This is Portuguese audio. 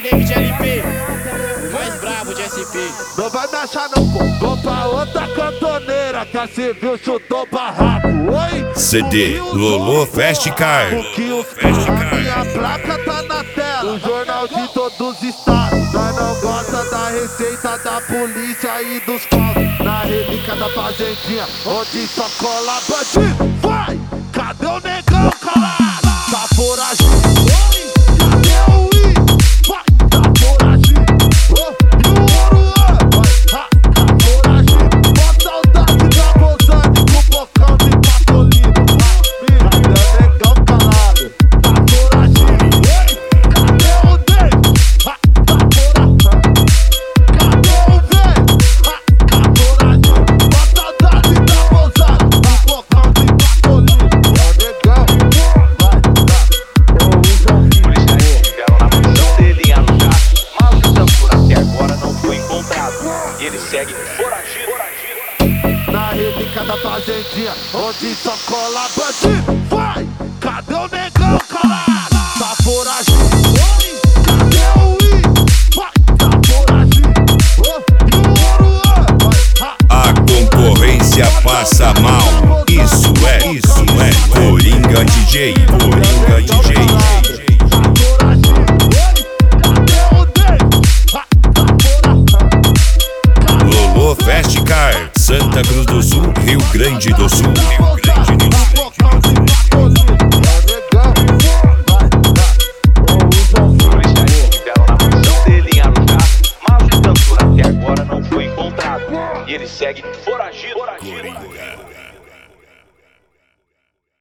DJ David LP, o mais brabo de SP. Não vai me achar não, pô. Vou pra outra cantoneira que a civil chutou barraco. Oi? CD Lolo Fast Car. Minha placa tá na tela, o jornal de todos os estados. Nós não gosta da receita da polícia e dos paus. Na relíquia da fazendinha, onde só cola bandido. Vai! Cadê o negão, caralho? Tá foragido. Cadê o I? Vai! Tá foragido. E o ouro, vai! Tá foragido. Mó saudade da Rosane com bocão de patolino. Cadê o negão, caralho? Tá foragido. Cadê o Dei? Tá foragido. Cadê o Vem? Tá foragido. Mó saudade da Rosane com bocão de patolino. Negão, vai, Policiais chegaram na mansão dele em Arujá, mas o Sambura até agora não foi encontrado. E ele segue foragido. na relíquia da fazendinha, onde só cola bandido.